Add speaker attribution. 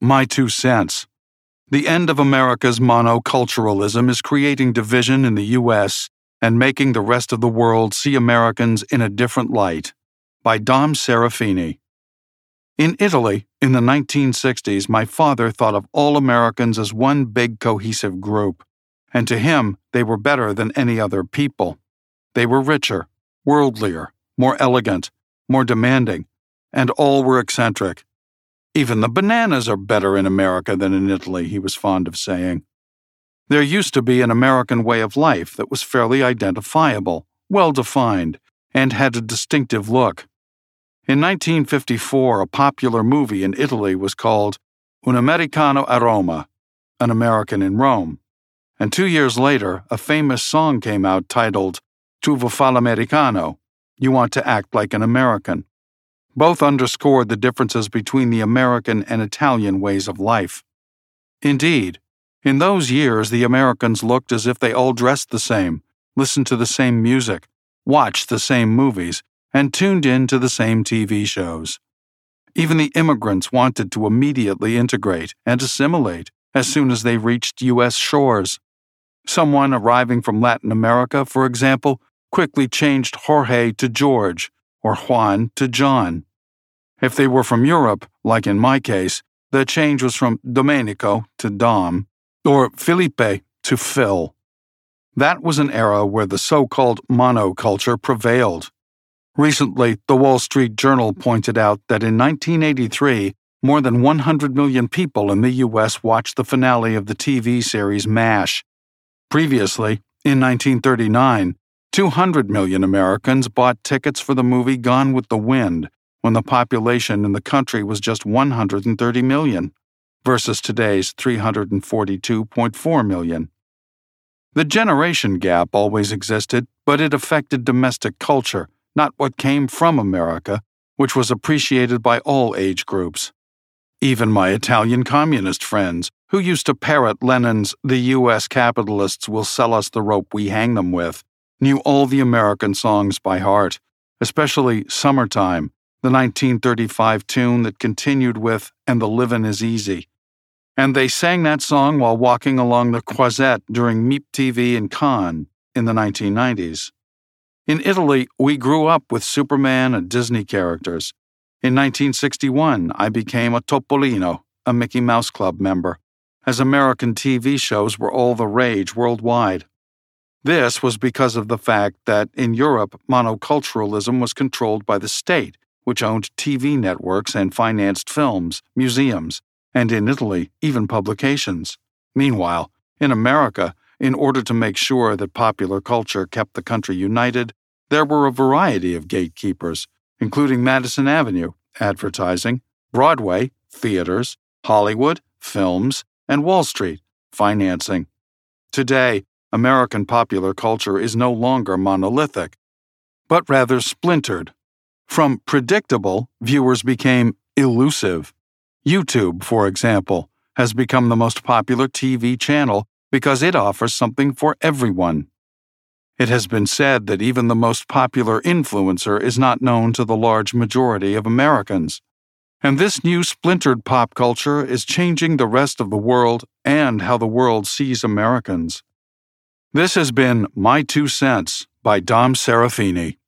Speaker 1: My 2 cents. The end of America's monoculturalism is creating division in the U.S. and making the rest of the world see Americans in a different light. By Dom Serafini. In Italy, in the 1960s, my father thought of all Americans as one big cohesive group, and to him they were better than any other people. They were richer, worldlier, more elegant, more demanding, and all were eccentric. Even the bananas are better in America than in Italy, he was fond of saying. There used to be an American way of life that was fairly identifiable, well-defined, and had a distinctive look. In 1954, a popular movie in Italy was called Un Americano a Roma, An American in Rome. And 2 years later, a famous song came out titled Tu vuoi fare l'americano, You Want to Act Like an American. Both underscored the differences between the American and Italian ways of life. Indeed, in those years the Americans looked as if they all dressed the same, listened to the same music, watched the same movies, and tuned in to the same TV shows. Even the immigrants wanted to immediately integrate and assimilate as soon as they reached U.S. shores. Someone arriving from Latin America, for example, quickly changed Jorge to George, or Juan to John. If they were from Europe, like in my case, the change was from Domenico to Dom, or Felipe to Phil. That was an era where the so-called monoculture prevailed. Recently, the Wall Street Journal pointed out that in 1983, more than 100 million people in the U.S. watched the finale of the TV series MASH. Previously, in 1939, 200 million Americans bought tickets for the movie Gone with the Wind when the population in the country was just 130 million, versus today's 342.4 million. The generation gap always existed, but it affected domestic culture, not what came from America, which was appreciated by all age groups. Even my Italian communist friends, who used to parrot Lenin's "The U.S. capitalists will sell us the rope we hang them with," knew all the American songs by heart, especially Summertime, the 1935 tune that continued with "And the Livin' is Easy." And they sang that song while walking along the Croisette during Meep TV in Cannes in the 1990s. In Italy, we grew up with Superman and Disney characters. In 1961, I became a Topolino, a Mickey Mouse Club member, as American TV shows were all the rage worldwide. This was because of the fact that in Europe, monoculturalism was controlled by the state, which owned TV networks and financed films, museums, and in Italy, even publications. Meanwhile, in America, in order to make sure that popular culture kept the country united, there were a variety of gatekeepers, including Madison Avenue, advertising, Broadway, theaters, Hollywood, films, and Wall Street, financing. Today, American popular culture is no longer monolithic, but rather splintered. From predictable, viewers became elusive. YouTube, for example, has become the most popular TV channel because it offers something for everyone. It has been said that even the most popular influencer is not known to the large majority of Americans. And this new splintered pop culture is changing the rest of the world and how the world sees Americans. This has been My 2 Cents by Dom Serafini.